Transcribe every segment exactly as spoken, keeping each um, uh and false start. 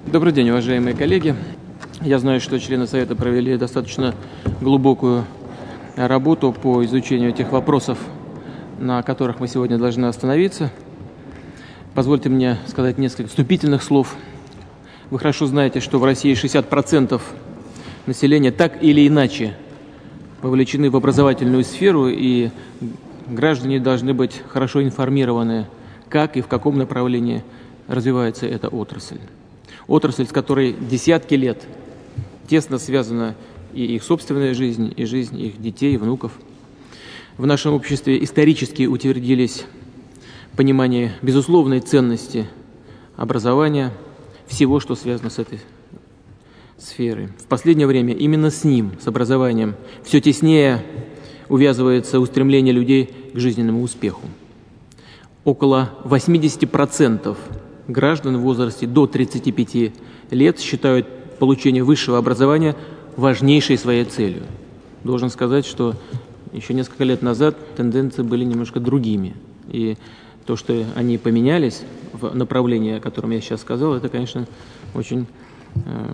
Добрый день, уважаемые коллеги. Я знаю, что члены Совета провели достаточно глубокую работу по изучению тех вопросов, на которых мы сегодня должны остановиться. Позвольте мне сказать несколько вступительных слов. Вы хорошо знаете, что в России шестьдесят процентов населения так или иначе вовлечены в образовательную сферу, и граждане должны быть хорошо информированы, как и в каком направлении развивается эта отрасль. Отрасль, с которой десятки лет тесно связана и их собственная жизнь, и жизнь их детей, внуков. В нашем обществе исторически утвердились понимание безусловной ценности образования, всего, что связано с этой сферой. В последнее время именно с ним, с образованием, все теснее увязывается устремление людей к жизненному успеху. Около восемьдесят процентов граждан в возрасте до тридцати пяти лет считают получение высшего образования важнейшей своей целью. Должен сказать, что еще несколько лет назад тенденции были немножко другими. И то, что они поменялись в направлении, о котором я сейчас сказал, это, конечно, очень э,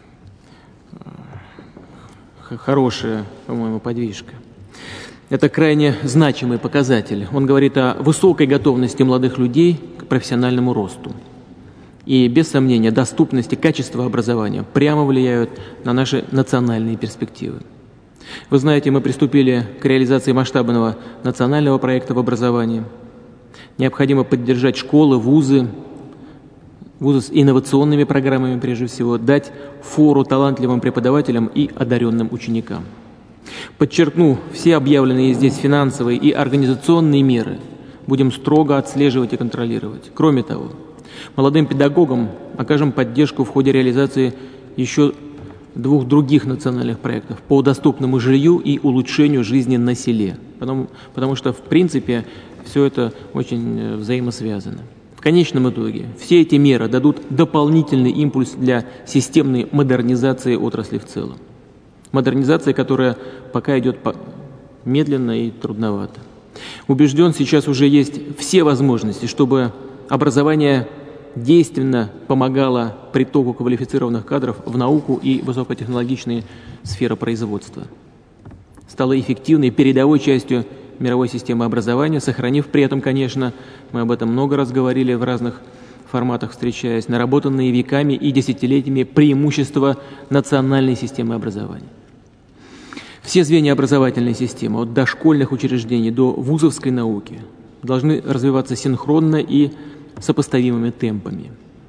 э, хорошая, по-моему, подвижка. Это крайне значимый показатель. Он говорит о высокой готовности молодых людей к профессиональному росту. И, без сомнения, доступность и качество образования прямо влияют на наши национальные перспективы. Вы знаете, мы приступили к реализации масштабного национального проекта в образовании. Необходимо поддержать школы, вузы, вузы с инновационными программами, прежде всего, дать фору талантливым преподавателям и одаренным ученикам. Подчеркну, все объявленные здесь финансовые и организационные меры будем строго отслеживать и контролировать. Кроме того, молодым педагогам окажем поддержку в ходе реализации еще двух других национальных проектов по доступному жилью и улучшению жизни на селе, потому, потому что, в принципе, все это очень взаимосвязано. В конечном итоге все эти меры дадут дополнительный импульс для системной модернизации отрасли в целом. Модернизация, которая пока идет медленно и трудновато. Убежден, сейчас уже есть все возможности, чтобы образование действенно помогало притоку квалифицированных кадров в науку и высокотехнологичные сферы производства. Стало эффективной передовой частью мировой системы образования, сохранив при этом, конечно, мы об этом много раз говорили в разных форматах, встречаясь, наработанные веками и десятилетиями преимущества национальной системы образования. Все звенья образовательной системы, от дошкольных учреждений до вузовской науки, должны развиваться синхронно и сопоставимыми темпами.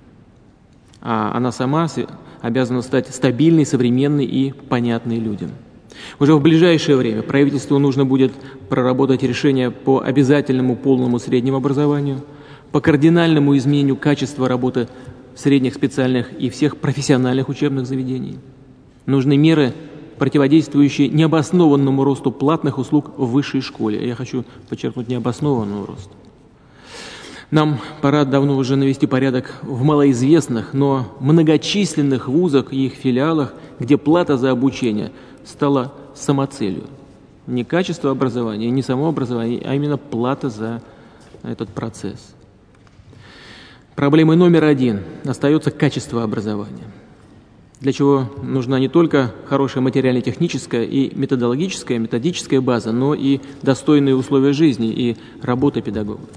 А она сама обязана стать стабильной, современной и понятной людям. Уже в ближайшее время правительству нужно будет проработать решения по обязательному полному среднему образованию, по кардинальному изменению качества работы средних, специальных и всех профессиональных учебных заведений. Нужны меры, противодействующие необоснованному росту платных услуг в высшей школе. Я хочу подчеркнуть необоснованному росту. Нам пора давно уже навести порядок в малоизвестных, но многочисленных вузах и их филиалах, где плата за обучение стала самоцелью. Не качество образования, не само образование, а именно плата за этот процесс. Проблемой номер один остается качество образования, для чего нужна не только хорошая материально-техническая и методологическая, методическая база, но и достойные условия жизни и работы педагогов.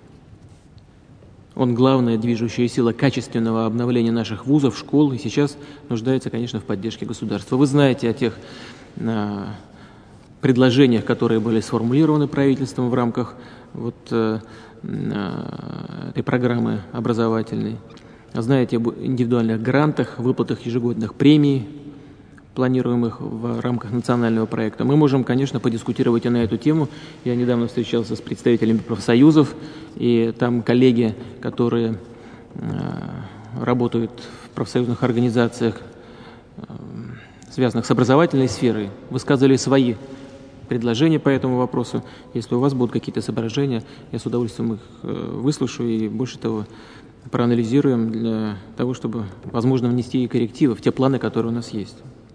Он главная движущая сила качественного обновления наших вузов, школ, и сейчас нуждается, конечно, в поддержке государства. Вы знаете о тех э, предложениях, которые были сформулированы правительством в рамках вот, э, э, этой программы образовательной. Знаете об индивидуальных грантах, выплатах ежегодных премий, планируемых в рамках национального проекта. Мы можем, конечно, подискутировать и на эту тему. Я недавно встречался с представителями профсоюзов, и там коллеги, которые э, работают в профсоюзных организациях, э, связанных с образовательной сферой, высказывали свои предложения по этому вопросу. Если у вас будут какие-то соображения, я с удовольствием их э, выслушаю и, больше того, проанализируем для того, чтобы, возможно, внести и коррективы в те планы, которые у нас есть.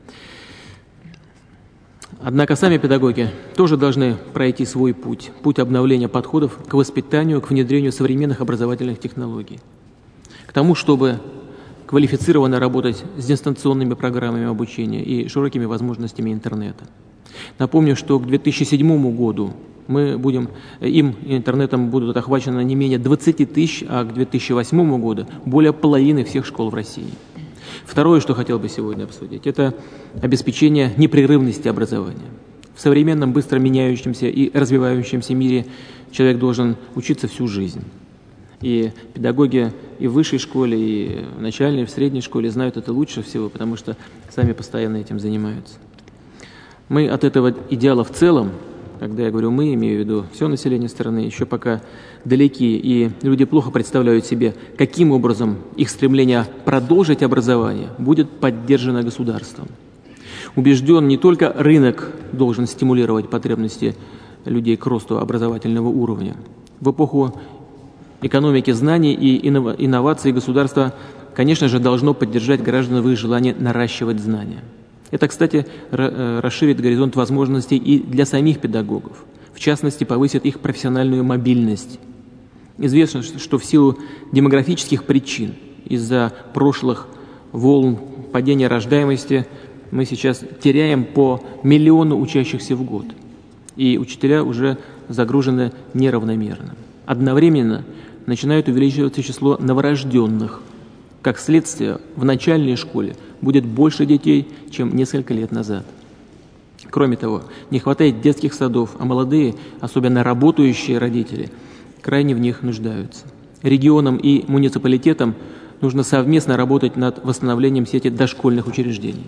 Однако сами педагоги тоже должны пройти свой путь, путь обновления подходов к воспитанию, к внедрению современных образовательных технологий. К тому, чтобы квалифицированно работать с дистанционными программами обучения и широкими возможностями интернета. Напомню, что к две тысячи седьмому году мы будем, им интернетом будут охвачены не менее двадцати тысяч, а к две тысячи восьмому году более половины всех школ в России. Второе, что хотел бы сегодня обсудить, это обеспечение непрерывности образования. В современном, быстро меняющемся и развивающемся мире человек должен учиться всю жизнь. И педагоги и в высшей школе, и в начальной, и в средней школе знают это лучше всего, потому что сами постоянно этим занимаются. Мы от этого идеала в целом, когда я говорю «мы», имею в виду все население страны, еще пока далеки, и люди плохо представляют себе, каким образом их стремление продолжить образование будет поддержано государством. Убежден, не только рынок должен стимулировать потребности людей к росту образовательного уровня. В эпоху экономики знаний и инноваций государство, конечно же, должно поддержать граждан в их желании наращивать знания. Это, кстати, расширит горизонт возможностей и для самих педагогов. В частности, повысит их профессиональную мобильность. Известно, что в силу демографических причин, из-за прошлых волн падения рождаемости, мы сейчас теряем по миллиону учащихся в год. И учителя уже загружены неравномерно. Одновременно начинает увеличиваться число новорожденных. Как следствие, в начальной школе будет больше детей, чем несколько лет назад. Кроме того, не хватает детских садов, а молодые, особенно работающие родители, крайне в них нуждаются. Регионам и муниципалитетам нужно совместно работать над восстановлением сети дошкольных учреждений.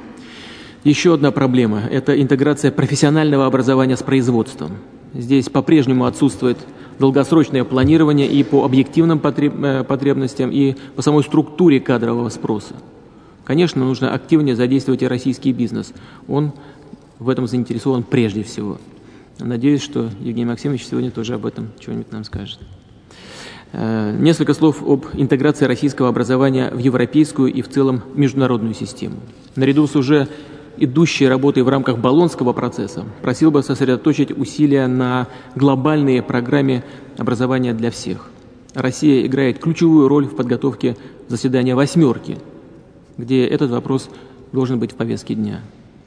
Еще одна проблема – это интеграция профессионального образования с производством. Здесь по-прежнему отсутствует долгосрочное планирование и по объективным потребностям, и по самой структуре кадрового спроса. Конечно, нужно активнее задействовать и российский бизнес. Он в этом заинтересован прежде всего. Надеюсь, что Евгений Максимович сегодня тоже об этом что-нибудь нам скажет. Несколько слов об интеграции российского образования в европейскую и в целом международную систему. Наряду с уже идущей работой в рамках Болонского процесса просил бы сосредоточить усилия на глобальной программе образования для всех. Россия играет ключевую роль в подготовке заседания «восьмерки», где этот вопрос должен быть в повестке дня.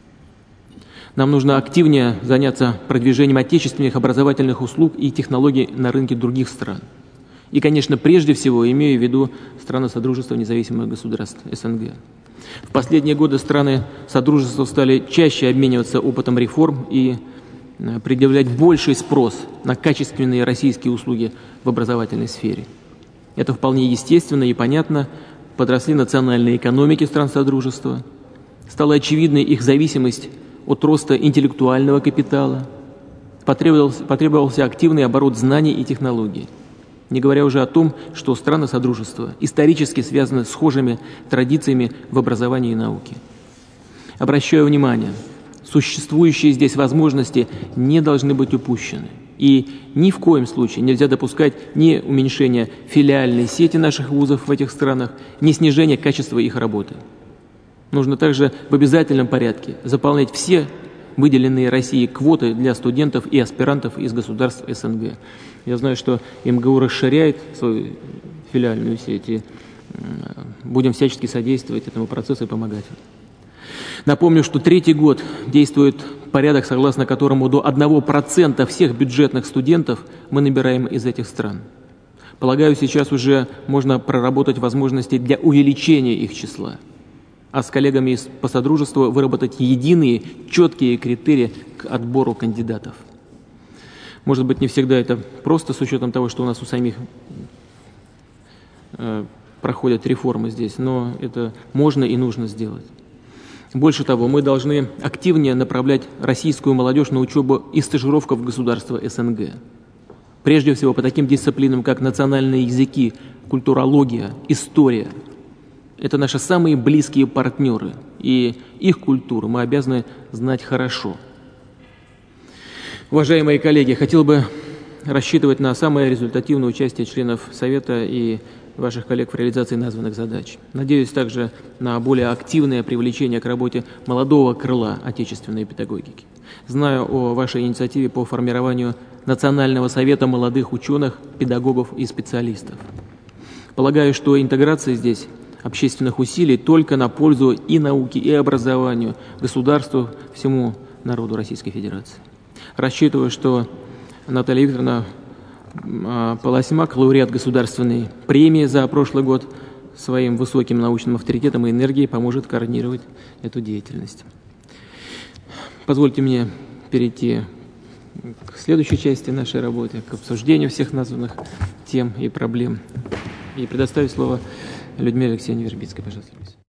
Нам нужно активнее заняться продвижением отечественных образовательных услуг и технологий на рынке других стран. И, конечно, прежде всего имею в виду страны Содружества независимых государств СНГ. В последние годы страны Содружества стали чаще обмениваться опытом реформ и предъявлять больший спрос на качественные российские услуги в образовательной сфере. Это вполне естественно и понятно. Подросли национальные экономики стран Содружества, стала очевидной их зависимость от роста интеллектуального капитала, потребовался, потребовался активный оборот знаний и технологий. Не говоря уже о том, что страны Содружества исторически связаны с схожими традициями в образовании и науке. Обращаю внимание, существующие здесь возможности не должны быть упущены. И ни в коем случае нельзя допускать ни уменьшения филиальной сети наших вузов в этих странах, ни снижения качества их работы. Нужно также в обязательном порядке заполнять все выделенные России квоты для студентов и аспирантов из государств СНГ. Я знаю, что МГУ расширяет свою филиальную сеть, и будем всячески содействовать этому процессу и помогать. Напомню, что третий год действует порядок, согласно которому до одного процента всех бюджетных студентов мы набираем из этих стран. Полагаю, сейчас уже можно проработать возможности для увеличения их числа, а с коллегами из по Содружеству выработать единые, четкие критерии к отбору кандидатов. Может быть, не всегда это просто с учетом того, что у нас у самих э, проходят реформы здесь, но это можно и нужно сделать. Больше того, мы должны активнее направлять российскую молодежь на учебу и стажировку в государства СНГ. Прежде всего по таким дисциплинам, как национальные языки, культурология, история. Это наши самые близкие партнеры, и их культуру мы обязаны знать хорошо. Уважаемые коллеги, хотел бы рассчитывать на самое результативное участие членов Совета и ваших коллег в реализации названных задач. Надеюсь также на более активное привлечение к работе молодого крыла отечественной педагогики. Знаю о вашей инициативе по формированию Национального совета молодых ученых, педагогов и специалистов. Полагаю, что интеграция здесь общественных усилий только на пользу и науке, и образованию, государству, всему народу Российской Федерации. Рассчитываю, что Наталья Викторовна Полосьмак, лауреат государственной премии за прошлый год, своим высоким научным авторитетом и энергией поможет координировать эту деятельность. Позвольте мне перейти к следующей части нашей работы, к обсуждению всех названных тем и проблем, и предоставить слово Людмиле Алексеевне Вербицкой, пожалуйста.